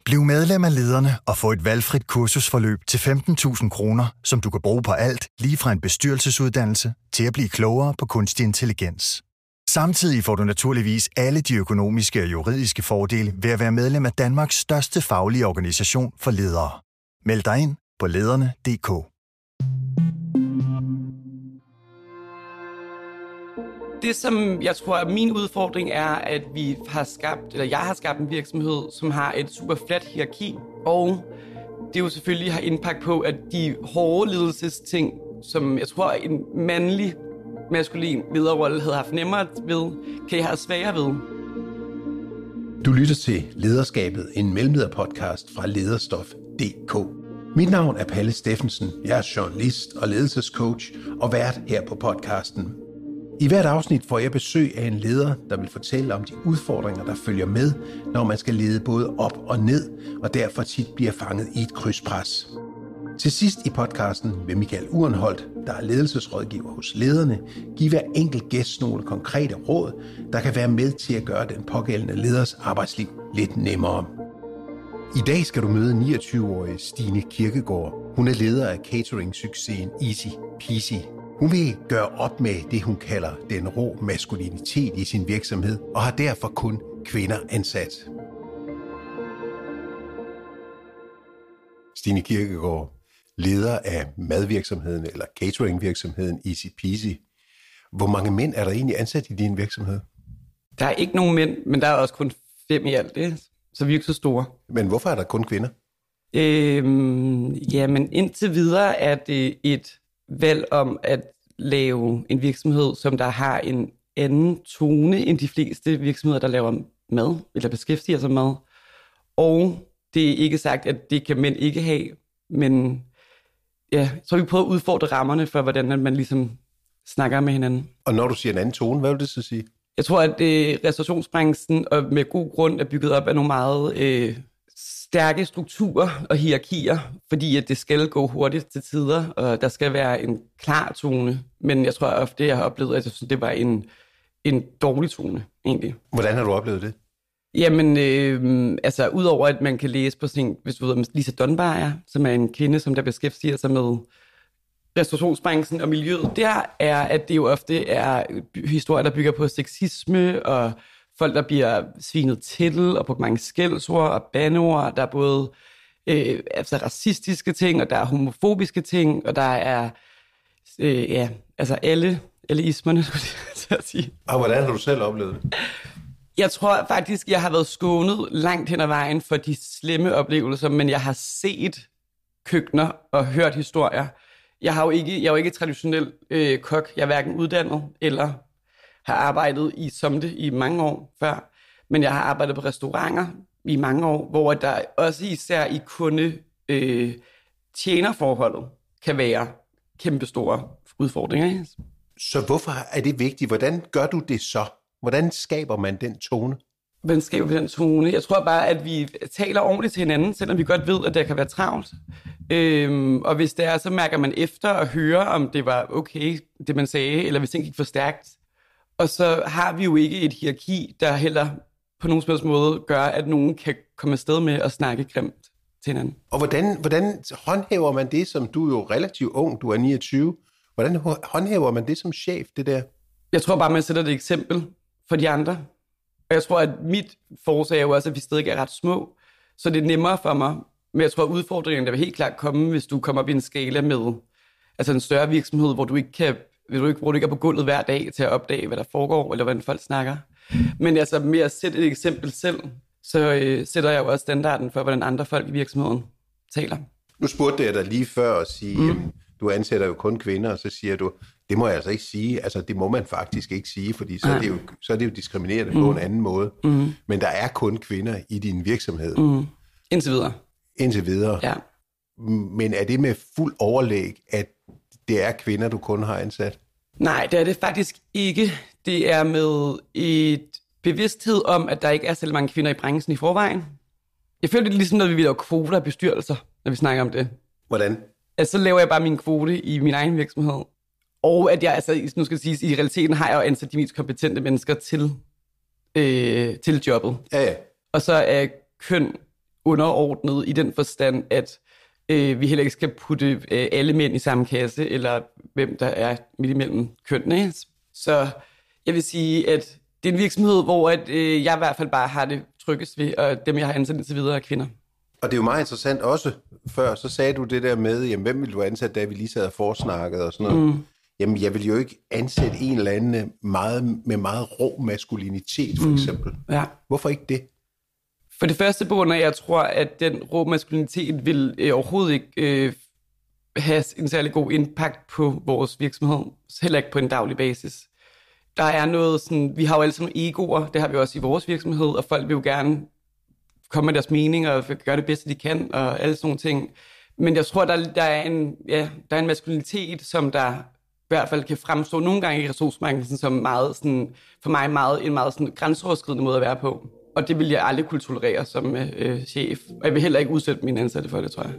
Bliv medlem af Lederne og få et valgfrit kursusforløb til 15.000 kroner, som du kan bruge på alt, lige fra en bestyrelsesuddannelse til at blive klogere på kunstig intelligens. Samtidig får du naturligvis alle de økonomiske og juridiske fordele ved at være medlem af Danmarks største faglige organisation for ledere. Meld dig ind på lederne.dk. Det, som jeg tror er min udfordring, er, at jeg har skabt en virksomhed, som har et super fladt hierarki, og det jo selvfølgelig har impact på, at de hårde ledelsesting, som jeg tror en mandlig, maskulin lederrolle havde haft nemmere ved, kan jeg have sværere ved. Du lytter til Lederskabet, en mellemlederpodcast fra Lederstof.dk. Mit navn er Palle Steffensen, jeg er journalist og ledelsescoach og vært her på podcasten. I hvert afsnit får jeg besøg af en leder, der vil fortælle om de udfordringer, der følger med, når man skal lede både op og ned, og derfor tit bliver fanget i et krydspres. Til sidst i podcasten vil Michael Urenholdt, der er ledelsesrådgiver hos lederne, give hver enkelt gæst nogle konkrete råd, der kan være med til at gøre den pågældende leders arbejdsliv lidt nemmere. I dag skal du møde 29-årige Stine Kirkegaard. Hun er leder af catering-succesen Easy Peasy. Hun vil gøre op med det, hun kalder den rå maskulinitet i sin virksomhed, og har derfor kun kvinder ansat. Stine Kirkegaard, leder af madvirksomheden eller cateringvirksomheden Easy Peasy. Hvor mange mænd er der egentlig ansat i din virksomhed? Der er ikke nogen mænd, men der er også kun 5 i alt, det. Så vi er ikke så store. Men hvorfor er der kun kvinder? Men indtil videre er det et valg om at lave en virksomhed, som der har en anden tone end de fleste virksomheder, der laver mad eller beskæftiger sig med mad. Og det er ikke sagt, at det kan mænd ikke have, men ja, så har vi prøvet at udfordre rammerne for, hvordan man ligesom snakker med hinanden. Og når du siger en anden tone, hvad vil det så sige? Jeg tror, at restaurationsbranchen og med god grund er bygget op af nogle meget stærke strukturer og hierarkier, fordi at det skal gå hurtigt til tider, og der skal være en klar tone. Men jeg tror ofte, jeg har oplevet, at jeg synes, det var en dårlig tone, egentlig. Hvordan har du oplevet det? Jamen, udover at man kan læse på sin, hvis du ved, Lisa Dunbar, som er en kvinde, som der beskæftiger sig med restaurationsbranchen og miljøet, der er, at det jo ofte er historier, der bygger på sexisme og folk, der bliver svinet til, og på mange skældsord og bandeord. Der er både racistiske ting, og der er homofobiske ting, og der er alle ismerne, skulle jeg til at sige. Og hvordan har du selv oplevet det? Jeg tror faktisk, jeg har været skånet langt hen ad vejen for de slemme oplevelser, men jeg har set køkkener og hørt historier. Jeg er jo ikke traditionel kok. Jeg er hverken uddannet eller har arbejdet som det i mange år før. Men jeg har arbejdet på restauranter i mange år, hvor der også især i kunde-tjenerforholdet kan være kæmpe store udfordringer. Så hvorfor er det vigtigt? Hvordan gør du det så? Hvordan skaber man den tone? Hvordan skaber vi den tone? Jeg tror bare, at vi taler ordentligt til hinanden, selvom vi godt ved, at det kan være travlt. Og hvis det er, så mærker man efter og hører, om det var okay, det man sagde, eller hvis ting gik for stærkt. Og så har vi jo ikke et hierarki, der heller på nogen som helst måde gør, at nogen kan komme afsted med at snakke grimt til hinanden. Og hvordan håndhæver man det, som du er jo relativt ung, du er 29. Hvordan håndhæver man det som chef, det der? Jeg tror bare, man sætter et eksempel for de andre. Og jeg tror, at mit forslag er jo også, at vi stadig er ret små, så det er nemmere for mig. Men jeg tror, at udfordringen der vil helt klart komme, hvis du kommer op i en skala med en større virksomhed, hvor du ikke er på gulvet hver dag til at opdage, hvad der foregår, eller hvordan folk snakker. Men med at sætte et eksempel selv, så sætter jeg jo også standarden for, hvordan andre folk i virksomheden taler. Nu spurgte jeg dig lige før at sige, du ansætter jo kun kvinder, og så siger du, det må jeg altså ikke sige. Altså, det må man faktisk ikke sige, fordi så er det jo diskriminerende på en anden måde. Men der er kun kvinder i din virksomhed. Indtil videre. Ja. Men er det med fuld overlæg, at det er kvinder, du kun har ansat? Nej, det er det faktisk ikke. Det er med et bevidsthed om, at der ikke er så mange kvinder i branchen i forvejen. Jeg føler det ligesom, når vi laver kvoter af bestyrelser, når vi snakker om det. Hvordan? Så laver jeg bare min kvote i min egen virksomhed. Og at jeg, nu skal jeg sige, i realiteten har jeg jo ansat de mest kompetente mennesker til jobbet. Ja. Og så er køn underordnet i den forstand, at vi heller ikke skal putte alle mænd i samme kasse, eller hvem der er midt imellem kønnene. Så jeg vil sige, at det er en virksomhed, hvor jeg i hvert fald bare har det tryggest ved, og dem, jeg har ansat indtil videre, er kvinder. Og det er jo meget interessant også, før så sagde du det der med, jamen, hvem vil du ansætte, da vi lige sad og forsnakkede og sådan noget. Jamen, jeg vil jo ikke ansætte en eller anden med meget rå maskulinitet, for eksempel. Ja. Hvorfor ikke det? For det første på grund af, jeg tror, at den rå maskulinitet vil overhovedet ikke have en særlig god impact på vores virksomhed, heller ikke på en daglig basis. Der er noget sådan, vi har jo alle sådan nogle egoer, det har vi også i vores virksomhed, og folk vil jo gerne komme med deres meninger og gøre det bedste, de kan, og alle sådan nogle ting. Men jeg tror, der er en maskulinitet, som der i hvert fald kan fremstå nogle gange i ressourcemarkedet som meget sådan, for mig en meget sådan grænseoverskridende måde at være på. Og det vil jeg aldrig kunne tolerere som chef. Og jeg vil heller ikke udsætte mine ansatte for det, tror jeg.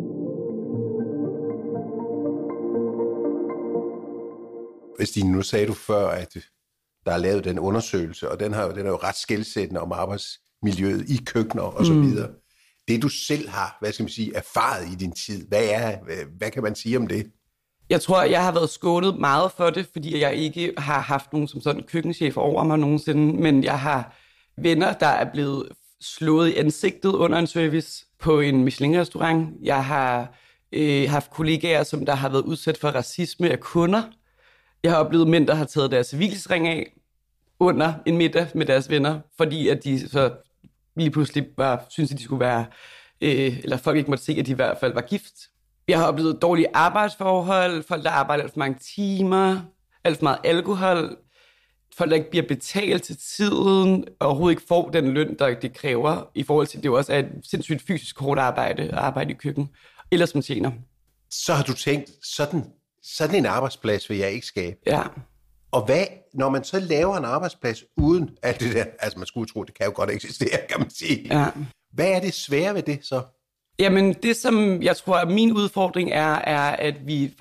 Stine, nu sagde du før, at der er lavet den undersøgelse, og den er jo ret skelsættende om arbejdsmiljøet i køkkener og så videre. Det du selv har, erfaret i din tid, hvad kan man sige om det? Jeg tror, jeg har været skånet meget for det, fordi jeg ikke har haft nogen som sådan køkkenchef over mig nogensinde, men jeg har venner, der er blevet slået i ansigtet under en service på en Michelin-restaurant. Jeg har haft kollegaer, som der har været udsat for racisme af kunder. Jeg har oplevet mænd, der har taget deres civilsring af under en middag med deres venner, fordi at de så lige pludselig synes, at de skulle være, eller folk ikke måtte se, at de i hvert fald var gift. Jeg har oplevet dårlige arbejdsforhold, folk, der arbejder alt for mange timer, alt for meget alkohol, folk, der ikke bliver betalt til tiden, og overhovedet ikke får den løn, der det kræver, i forhold til, at det jo også er et sindssygt fysisk hårdt arbejde at arbejde i køkken, eller som tjener. Så har du tænkt, sådan en arbejdsplads vil jeg ikke skabe. Ja. Og hvad, når man så laver en arbejdsplads uden alt det der, altså man skulle tro, det kan jo godt eksistere, kan man sige. Ja. Hvad er det svære ved det så? Jamen det, som jeg tror, at min udfordring er, at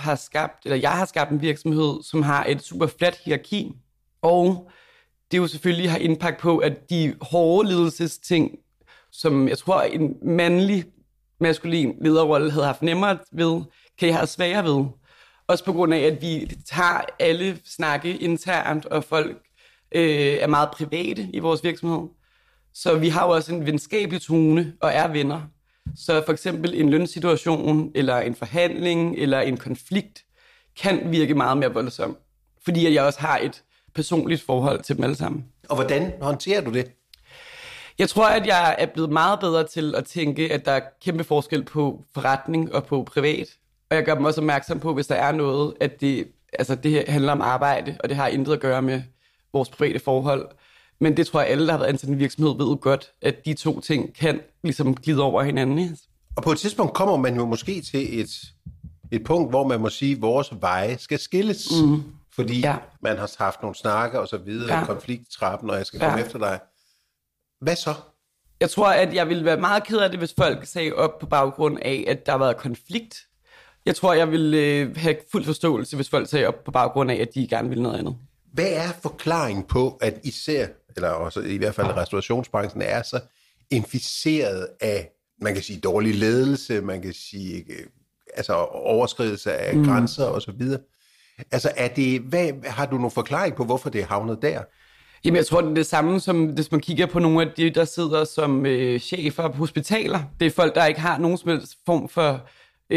jeg har skabt en virksomhed, som har et super fladt hierarki, og det jo selvfølgelig har impact på, at de hårde ledelsesting, som jeg tror, en mandlig, maskulin lederrolle havde haft nemmere ved, kan jeg have sværere ved. Også på grund af, at vi tager alle snakke internt, og folk er meget private i vores virksomhed. Så vi har jo også en venskabelig tone, og er venner. Så for eksempel en lønsituation, eller en forhandling, eller en konflikt, kan virke meget mere voldsom. Fordi at jeg også har et personligt forhold til dem alle sammen. Og hvordan håndterer du det? Jeg tror, at jeg er blevet meget bedre til at tænke, at der er kæmpe forskel på forretning og på privat. Og jeg gør dem også opmærksom på, hvis der er noget, at det handler om arbejde, og det har intet at gøre med vores private forhold. Men det tror jeg, alle, der har været ansat i en virksomhed, ved godt, at de to ting kan ligesom glide over hinanden. Og på et tidspunkt kommer man jo måske til et punkt, hvor man må sige, at vores veje skal skilles. Fordi man har haft nogle snakker og så videre, konflikttrappen, og jeg skal komme efter dig. Hvad så? Jeg tror, at jeg ville være meget ked af det, hvis folk sagde op på baggrund af, at der har været konflikt. Jeg tror, jeg ville have fuld forståelse, hvis folk sagde op på baggrund af, at de gerne ville noget andet. Hvad er forklaringen på, at især, eller også i hvert fald restaurationsbranchen, er så inficeret af, man kan sige, dårlig ledelse, man kan sige, altså overskridelse af grænser og så videre. Altså, har du nogen forklaring på, hvorfor det er havnet der? Jamen, jeg tror, det er det samme, som hvis man kigger på nogle af de, der sidder som chefer på hospitaler. Det er folk, der ikke har nogen som helst form for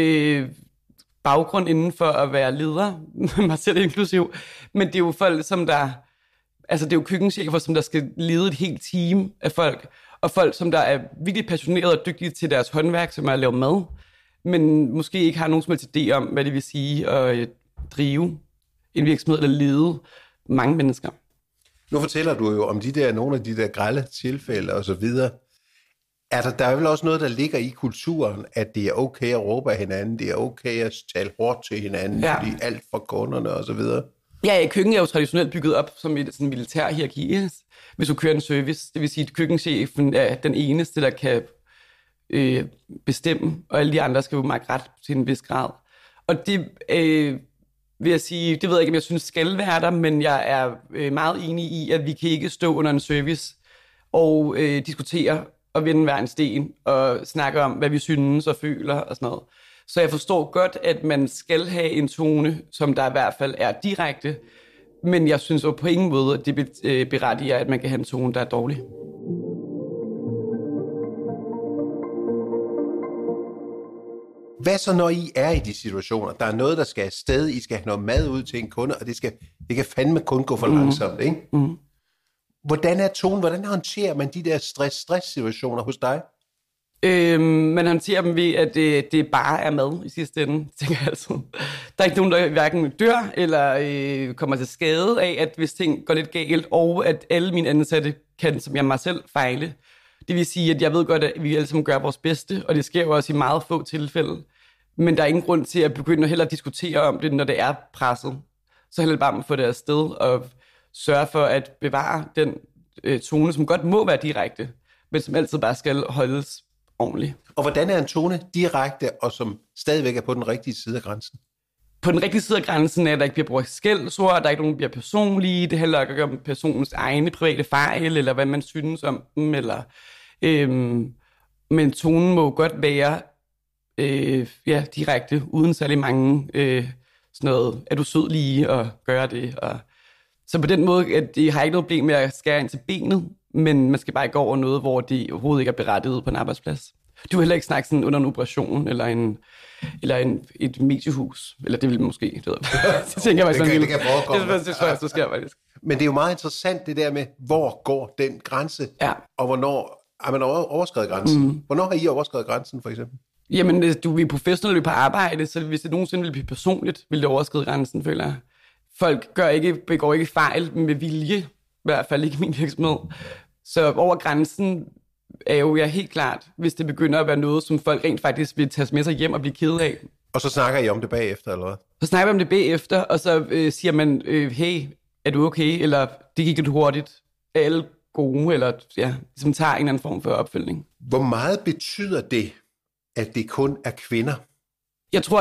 baggrund inden for at være leder, mig selv inklusiv. Men det er jo folk, som der... Altså, det er jo køkkenchefer, som der skal lede et helt team af folk. Og folk, som der er virkelig passionerede og dygtige til deres håndværk, som er at lave mad, men måske ikke har nogen som helst idé om, hvad det vil sige at drive en virksomhed eller lede mange mennesker. Nu fortæller du jo om nogle af de der grelle tilfælde og så videre. Der er vel også noget, der ligger i kulturen, at det er okay at råbe af hinanden, det er okay at tale hårdt til hinanden, fordi alt for kunderne og så videre. Ja, køkken er jo traditionelt bygget op som et sådan militær hierarki. Hvis du kører en service, det vil sige, at køkkenchefen er den eneste, der kan bestemme, og alle de andre skal jo mærke ret til en vis grad. Og det vil jeg sige, det ved jeg ikke, om jeg synes skal være der, men jeg er meget enig i, at vi kan ikke stå under en service og diskutere og vende hver en sten og snakke om, hvad vi synes og føler og sådan noget. Så jeg forstår godt, at man skal have en tone, som der i hvert fald er direkte, men jeg synes jo på ingen måde, at det berettiger, at man kan have en tone, der er dårlig. Hvad så, når I er i de situationer? Der er noget, der skal afsted, I skal have noget mad ud til en kunde, og det kan fandme kun gå for langsomt, ikke? Mm. Hvordan er tonen? Hvordan håndterer man de der stress-situationer hos dig? Man håndterer dem ved, at det bare er mad i sidste ende, tænker jeg altid. Der er ikke nogen, der hverken dør eller kommer til skade af, at hvis ting går lidt galt, og at alle mine ansatte kan, som jeg mig selv, fejle. Det vil sige, at jeg ved godt, at vi alle sammen gør vores bedste, og det sker jo også i meget få tilfælde. Men der er ingen grund til at begynde at hellere diskutere om det, når det er presset. Så heller bare at få det afsted og sørge for at bevare den tone, som godt må være direkte, men som altid bare skal holdes ordentligt. Og hvordan er en tone direkte, og som stadigvæk er på den rigtige side af grænsen? På den rigtige side af grænsen er, at der ikke bliver brugt skældsord, der er ikke nogen, der bliver personlige, det handler ikke om personens egne private fejl, eller hvad man synes om dem, eller... men tonen må godt være direkte, uden særlig mange sådan noget, er du sød lige at gøre det. Og så på den måde, at det har ikke noget problem med at skære ind til benet, men man skal bare ikke gå over noget, hvor det overhovedet ikke er berettiget på en arbejdsplads. Du vil heller ikke snakke sådan under en operation, eller et mediehus, eller det vil måske, det tænker jeg faktisk, det kan forekomme. Det tror jeg, så sker faktisk. Men det er jo meget interessant det der med, hvor går den grænse, og hvornår har man overskredet grænsen? Mm. Hvornår har I overskredet grænsen, for eksempel? Jamen, vi er professionelle på arbejde, så hvis det nogensinde vil blive personligt, vil det overskride grænsen, føler jeg. Folk begår ikke fejl med vilje, i hvert fald ikke i min virksomhed. Så over grænsen er jo helt klart, hvis det begynder at være noget, som folk rent faktisk vil tage med sig hjem og blive ked af. Og så snakker I om det bagefter, eller hvad? Så snakker vi om det bagefter, og så siger man, hey, er du okay? Eller det gik lidt hurtigt. Er alle gode? Eller ligesom tager en eller anden form for opfølgning. Hvor meget betyder det, at det kun er kvinder? Jeg tror,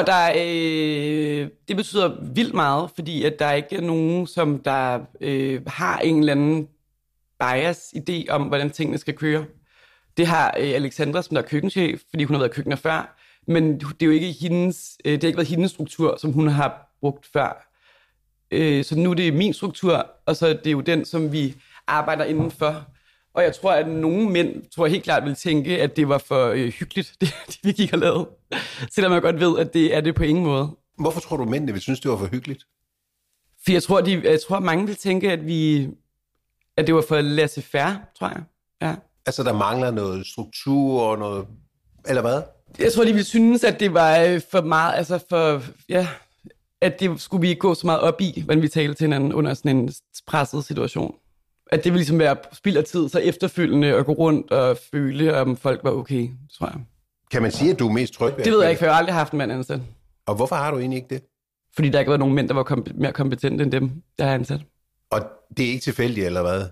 det betyder vildt meget, fordi at der ikke er nogen, som der har en eller anden bias-idé om, hvordan tingene skal køre. Det har Alexandra, som der er køkkenchef, fordi hun har været køkkener før, men det er jo ikke hendes, det har ikke været hendes struktur, som hun har brugt før. Så nu er det min struktur, og så er det jo den, som vi arbejder indenfor. Og jeg tror, at nogle mænd helt klart vil tænke, at det var for hyggeligt, det vi gik og lavede. Selvom jeg godt ved, at det er det på ingen måde. Hvorfor tror du, mændene vil synes, det var for hyggeligt? For jeg tror mange vil tænke, at det var for laissez-faire, tror jeg. Ja. Altså, der mangler noget struktur og noget... Eller hvad? Jeg tror, de ville synes, at det var for meget... Altså at det skulle vi ikke gå så meget op i, hvordan vi talte til hinanden under sådan en presset situation. At det ville ligesom være spild af tid, så efterfølgende at gå rundt og føle, om folk var okay, tror jeg. Kan man sige, at du er mest tryg ved? Det ved jeg ikke, for jeg har aldrig haft en mand ansat. Og hvorfor har du egentlig ikke det? Fordi der ikke var nogen mænd, der var mere kompetente end dem, der har ansat. Og det er ikke tilfældigt, eller hvad?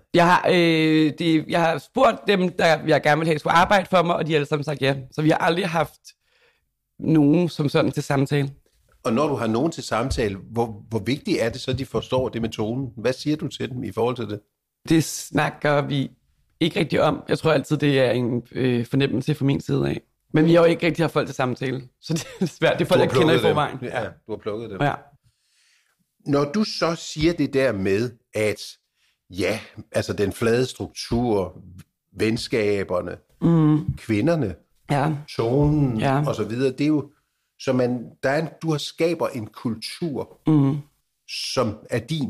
Jeg har spurgt dem, der jeg gerne vil have, skulle arbejde for mig, og de har alle sammen sagt ja. Så vi har aldrig haft nogen som sådan til samtale. Og når du har nogen til samtale, hvor vigtigt er det så, de forstår det med tonen? Hvad siger du til dem i forhold til det? Det snakker vi ikke rigtig om. Jeg tror altid, det er en fornemmelse fra min side af. Men vi har jo ikke rigtig haft folk til samtale. Så det er svært. Det er folk, jeg kender i forvejen. Ja, du har plukket dem. Ja. Når du så siger det der med, at altså den flade struktur, venskaberne, kvinderne, tonen og så videre, det er jo, så du skaber en kultur, som er din.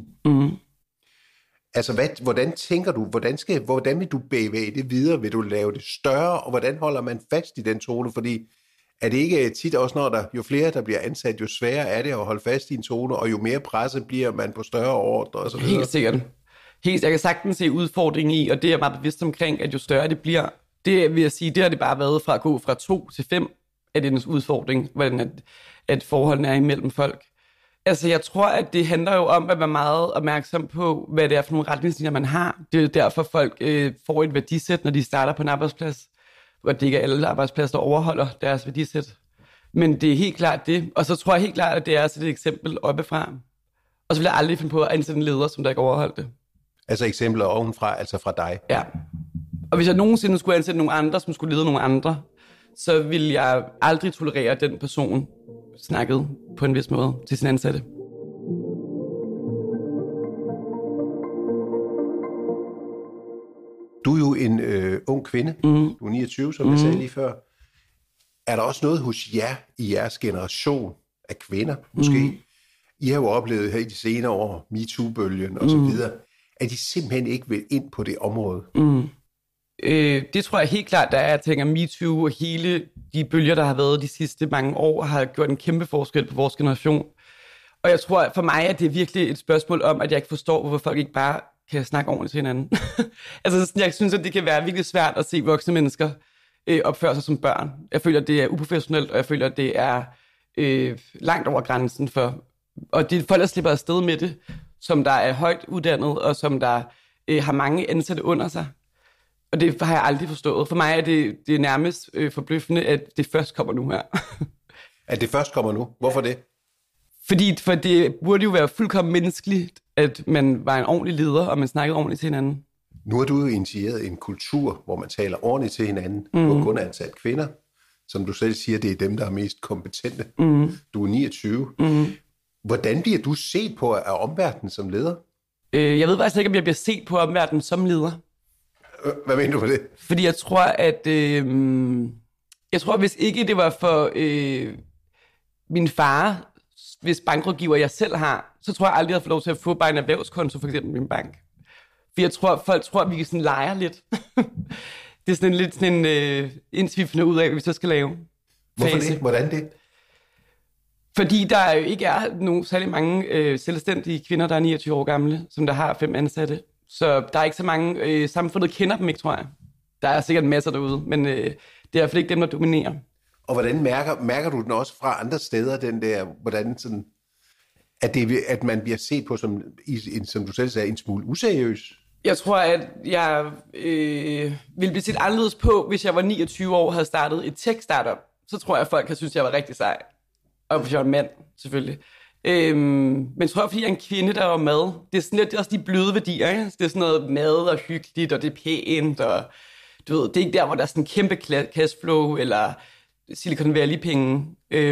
Altså, hvordan tænker du, hvordan vil du bevæge det videre? Vil du lave det større, og hvordan holder man fast i den tone? Fordi er det ikke tit også, når jo flere der bliver ansat, jo sværere er det at holde fast i en tone, og jo mere presset bliver man på større ordre og så videre? Helt sikkert. Jeg kan sagtens se udfordringen i, og det er jeg meget bevidst omkring, at jo større det bliver, det vil jeg sige, det har det bare været fra at gå fra 2 til 5, af den udfordring, hvordan at forholdene er imellem folk. Altså, jeg tror, at det handler jo om at være meget opmærksom på, hvad det er for nogle retningslinjer, man har. Det er derfor, folk får et værdisæt, når de starter på en arbejdsplads, hvor det ikke er alle arbejdspladser, der overholder deres værdisæt. Men det er helt klart det. Og så tror jeg helt klart, at det er et eksempel oppefra. Og så vil jeg aldrig finde på at ansætte en leder, som der ikke overholdt det. Altså eksempler ovenfra, altså fra dig? Ja. Og hvis jeg nogensinde skulle ansætte nogle andre, som skulle lede nogle andre, så ville jeg aldrig tolerere, at den person snakkede på en vis måde til sin ansatte. Du er jo en ung kvinde. Du er 29, som jeg sagde lige før. Er der også noget hos jer i jeres generation af kvinder, måske? I har jo oplevet her i de senere år, MeToo-bølgen og så videre, at de simpelthen ikke vil ind på det område. Det tror jeg helt klart, der er. Jeg tænker, MeToo og hele de bølger, der har været de sidste mange år, har gjort en kæmpe forskel på vores generation. Og jeg tror, for mig, at det er virkelig et spørgsmål om, at jeg ikke forstår, hvorfor folk ikke bare kan snakke ordentligt til hinanden. Altså, jeg synes, at det kan være virkelig svært at se voksne mennesker opføre sig som børn. Jeg føler, at det er uprofessionelt, og jeg føler, at det er langt over grænsen for... Og det er folk, der slipper afsted med det, som der er højt uddannet, og som der har mange ansatte under sig. Og det har jeg aldrig forstået. For mig er det nærmest forbløffende, at det først kommer nu her. At det først kommer nu? Hvorfor det? For det burde jo være fuldkommen menneskeligt, at man var en ordentlig leder, og man snakkede ordentligt til hinanden. Nu har du jo initieret en kultur, hvor man taler ordentligt til hinanden, hvor kun ansat kvinder. Som du selv siger, det er dem, der er mest kompetente. Du er 29. Hvordan bliver du set på af omverdenen som leder? Jeg ved faktisk ikke, om jeg bliver set på omverdenen som leder. Hvad mener du med det? Fordi jeg tror, at... hvis ikke det var for min far, hvis bankrådgiver jeg selv har, så tror jeg aldrig, jeg havde fået lov til at få bare en erhvervskonto, for eksempel min bank. For jeg tror, folk tror, at vi kan sådan lege lidt. Det er sådan lidt sådan indtil vi finder ud af, hvad vi så skal lave. Hvorfor det? Hvordan det? Fordi der jo ikke er nogen særlig mange selvstændige kvinder, der er 29 år gamle, som der har 5 ansatte. Så der er ikke så mange, samfundet kender dem ikke, tror jeg. Der er sikkert masser derude, men det er i hvert fald ikke dem, der dominerer. Og hvordan mærker du den også fra andre steder, den der, hvordan sådan, at man bliver set på, som du selv sagde, en smule useriøs? Jeg tror, at jeg ville blive set anderledes på, hvis jeg var 29 år og havde startet et tech-startup. Så tror jeg, at folk havde syntes, at jeg var rigtig sej. Og hvis jeg var en mand, selvfølgelig. Men jeg tror, fordi jeg er en kvinde, der var mad. Det er sådan lidt, det er også de bløde værdier, ikke? Det er sådan noget mad og hyggeligt, og det er pænt, og du ved, det er ikke der, hvor der er sådan en kæmpe cashflow, eller Silicon Valley-penge.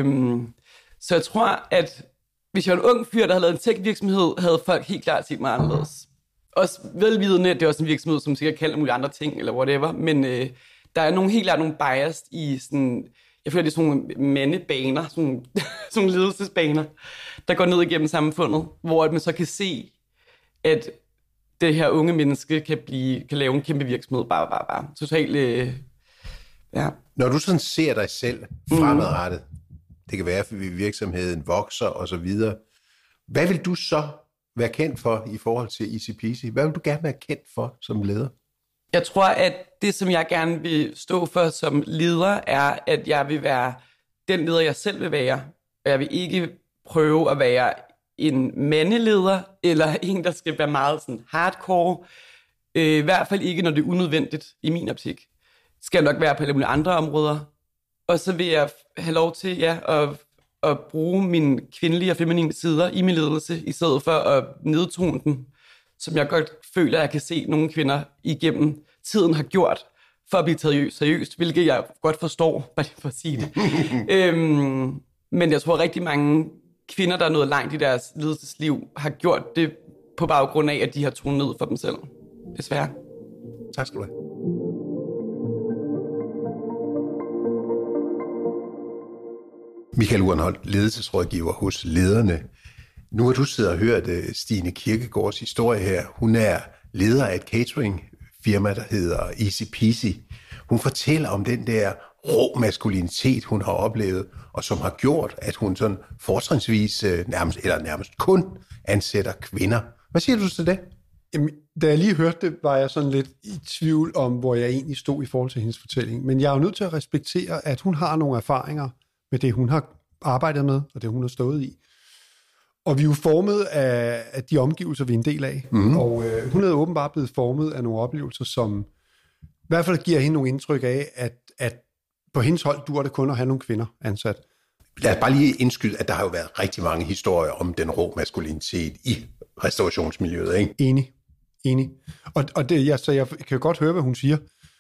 Så jeg tror, at hvis jeg var en ung fyr, der havde lavet en tech-virksomhed, havde folk helt klart set mig anderledes. Også velvidende, at det er også en virksomhed, som sikkert kan alle mulige andre ting, eller whatever, men der er helt klart nogle bias i sådan... Jeg føler, det er sådan nogle mandebaner, sådan nogle ledelsesbaner, der går ned igennem samfundet, hvor man så kan se, at det her unge menneske kan lave en kæmpe virksomhed, bare. Totalt, ja. Når du sådan ser dig selv fremadrettet, det kan være, at virksomheden vokser og så videre, hvad vil du så være kendt for i forhold til Easy Peasy? Hvad vil du gerne være kendt for som leder? Jeg tror, at det, som jeg gerne vil stå for som leder, er, at jeg vil være den leder, jeg selv vil være. Og jeg vil ikke prøve at være en mandeleder, eller en, der skal være meget sådan hardcore. I hvert fald ikke, når det er unødvendigt i min optik. Det skal nok være på alle mulige andre områder. Og så vil jeg have lov til at bruge mine kvindelige og feminine sider i min ledelse, i stedet for at nedtone dem, som jeg godt føler, at jeg kan se nogle kvinder igennem tiden har gjort, for at blive taget seriøst, hvilket jeg godt forstår, bare for at sige det. Men jeg tror, rigtig mange kvinder, der er nået langt i deres ledelsesliv, har gjort det på baggrund af, at de har tonet ned for dem selv. Desværre. Tak skal du have. Michael Urenholt, ledelsesrådgiver hos Lederne. Nu har du siddet og hørt Stine Kirkegaards historie her. Hun er leder af et cateringfirma, der hedder Easy Peasy. Hun fortæller om den der rå maskulinitet, hun har oplevet, og som har gjort, at hun sådan fortrinsvis nærmest kun ansætter kvinder. Hvad siger du til det? Jamen, da jeg lige hørte det, var jeg sådan lidt i tvivl om, hvor jeg egentlig stod i forhold til hendes fortælling. Men jeg er jo nødt til at respektere, at hun har nogle erfaringer med det, hun har arbejdet med, og det, hun har stået i. Og vi er jo formet af de omgivelser, vi er en del af. Mm-hmm. Og hun er åbenbart blevet formet af nogle oplevelser, som i hvert fald giver hende nogle indtryk af, at på hendes hold duer det kun at have nogle kvinder ansat. Lad os bare lige indskyde, at der har jo været rigtig mange historier om den rå maskulinitet i restaurationsmiljøet, ikke? Enig. Og det, så jeg kan godt høre, hvad hun siger.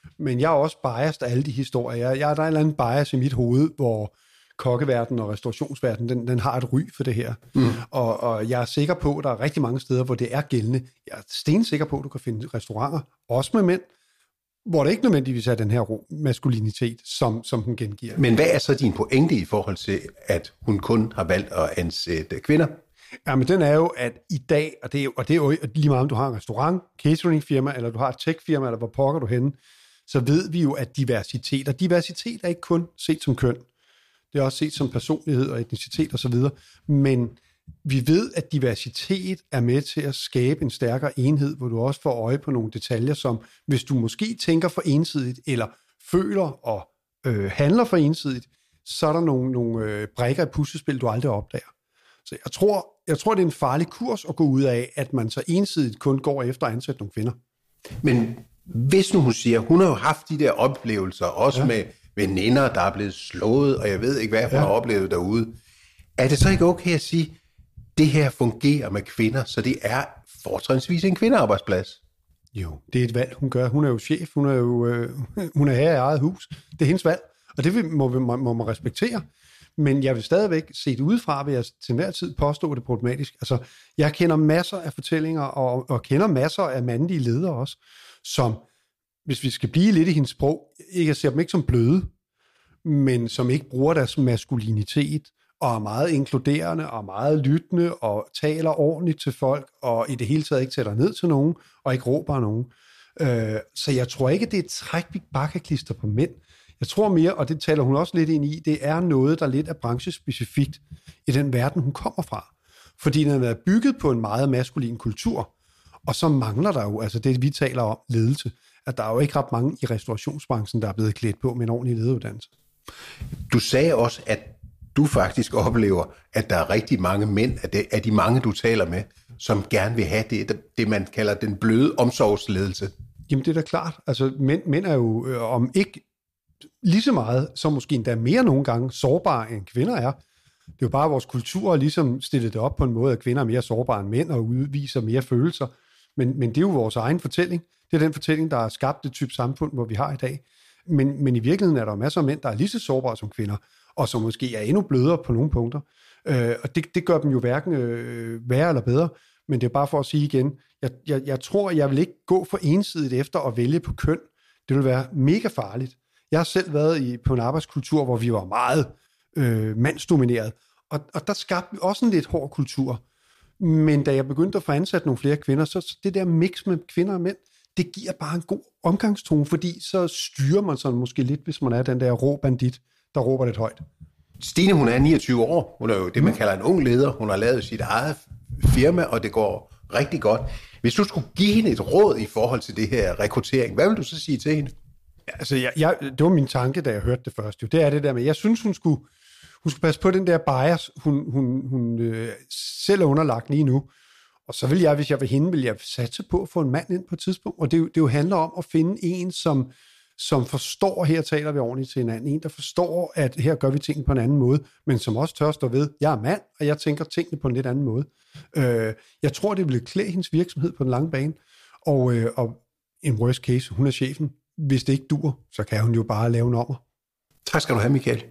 Men jeg er også biased af alle de historier. Der er en eller anden bias i mit hoved, hvor kokkeverdenen og restaurationsverdenen, den har et ry for det her. Og jeg er sikker på, at der er rigtig mange steder, hvor det er gældende. Jeg er stensikker på, at du kan finde restauranter, også med mænd, hvor det ikke nødvendigvis er den her maskulinitet, som hun gengiver. Men hvad er så din pointe i forhold til, at hun kun har valgt at ansætte kvinder? Jamen, den er jo, at i dag, og det er jo lige meget, om du har en restaurant, cateringfirma, eller du har et techfirma, eller hvor pokker du henne, så ved vi jo, at diversitet er ikke kun set som køn. Det er også set som personlighed og etnicitet osv. Men vi ved, at diversitet er med til at skabe en stærkere enhed, hvor du også får øje på nogle detaljer, som hvis du måske tænker for ensidigt, eller føler og handler for ensidigt, så er der nogle brikker i puslespil, du aldrig opdager. Så jeg tror, det er en farlig kurs at gå ud af, at man så ensidigt kun går efter at ansætte nogle kvinder. Men hvis nu hun siger, hun har jo haft de der oplevelser, også med veninder, der er blevet slået, og jeg ved ikke, hvad hun har oplevet derude. Er det så ikke okay at sige, det her fungerer med kvinder, så det er fortrinsvis en kvindearbejdsplads? Jo, det er et valg, hun gør. Hun er jo chef, hun er herre i eget hus. Det er hendes valg, og det må man respektere. Men jeg vil stadigvæk se det udefra, vil jeg til enhver tid påstå, det er problematisk. Altså, jeg kender masser af fortællinger, og kender masser af mandlige ledere også, som, hvis vi skal blive lidt i hendes sprog, jeg ser dem ikke som bløde, men som ikke bruger deres maskulinitet, og er meget inkluderende, og meget lyttende, og taler ordentligt til folk, og i det hele taget ikke sætter ned til nogen, og ikke råber nogen. Så jeg tror ikke, det er et træk, vi bare kan klistre på mænd. Jeg tror mere, og det taler hun også lidt ind i, det er noget, der lidt er branchespecifikt i den verden, hun kommer fra. Fordi den er bygget på en meget maskulin kultur, og så mangler der jo, altså det vi taler om, ledelse, at der er jo ikke ret mange i restaurationsbranchen, der er blevet klædt på med en ordentlig lederuddannelse. Du sagde også, at du faktisk oplever, at der er rigtig mange mænd, af de mange, du taler med, som gerne vil have det man kalder den bløde omsorgsledelse. Jamen det er da klart. Altså mænd er jo, om ikke lige så meget, så måske endda mere nogle gange sårbare end kvinder er. Det er jo bare vores kultur ligesom stillet det op på en måde, at kvinder er mere sårbare end mænd og udviser mere følelser. Men det er jo vores egen fortælling. Det er den fortælling, der har skabt det type samfund, hvor vi har i dag. Men i virkeligheden er der masser af mænd, der er lige så sårbare som kvinder, og som måske er endnu blødere på nogle punkter. Og det gør dem jo hverken værre eller bedre, men det er bare for at sige igen, jeg tror, jeg vil ikke gå for ensidigt efter at vælge på køn. Det vil være mega farligt. Jeg har selv været på en arbejdskultur, hvor vi var meget mandsdomineret, og der skabte vi også en lidt hård kultur. Men da jeg begyndte at få ansat nogle flere kvinder, så det der mix med kvinder og mænd, det giver bare en god omgangstone, fordi så styrer man sig måske lidt, hvis man er den der rå bandit, der råber lidt højt. Stine, hun er 29 år. Hun er jo det, man kalder en ung leder. Hun har lavet sit eget firma, og det går rigtig godt. Hvis du skulle give hende et råd i forhold til det her rekruttering, hvad vil du så sige til hende? Altså, det var min tanke, da jeg hørte det først. Jo. Det er det der med, jeg synes, hun skulle passe på den der bias, hun selv er underlagt lige nu. Og så vil jeg, hvis jeg var hende, vil jeg satse på at få en mand ind på et tidspunkt. Og det jo handler om at finde en, som forstår, her taler vi ordentligt til hinanden. En, der forstår, at her gør vi tingene på en anden måde, men som også tør stå ved, jeg er mand, og jeg tænker tingene på en lidt anden måde. Jeg tror, det ville klæde hendes virksomhed på den lange bane. Og en worst case, hun er chefen. Hvis det ikke dur, så kan hun jo bare lave en ommer. Tak skal du have, Michael.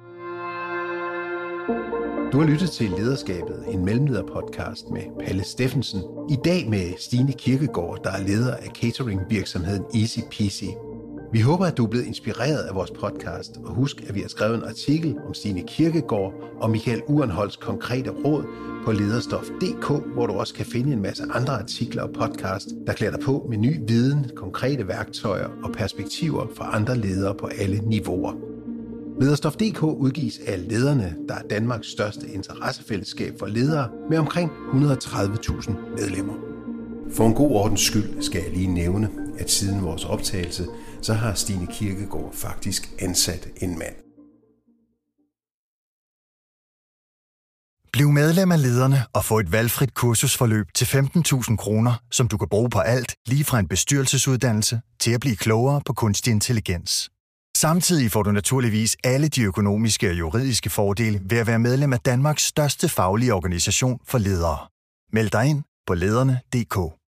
Du har lyttet til Lederskabet, en mellemlederpodcast med Palle Steffensen. I dag med Stine Kirkegaard, der er leder af cateringvirksomheden Easy Peasy. Vi håber, at du er blevet inspireret af vores podcast, og husk, at vi har skrevet en artikel om Stine Kirkegaard og Michael Urenholts konkrete råd på lederstof.dk, hvor du også kan finde en masse andre artikler og podcast, der klæder dig på med ny viden, konkrete værktøjer og perspektiver fra andre ledere på alle niveauer. Lederstof.dk udgives af Lederne, der er Danmarks største interessefællesskab for ledere med omkring 130.000 medlemmer. For en god ordens skyld skal jeg lige nævne, at siden vores optagelse, så har Stine Kirkegaard faktisk ansat en mand. Bliv medlem af Lederne og få et valgfrit kursusforløb til 15.000 kroner, som du kan bruge på alt, lige fra en bestyrelsesuddannelse til at blive klogere på kunstig intelligens. Samtidig får du naturligvis alle de økonomiske og juridiske fordele ved at være medlem af Danmarks største faglige organisation for ledere. Meld dig ind på lederne.dk.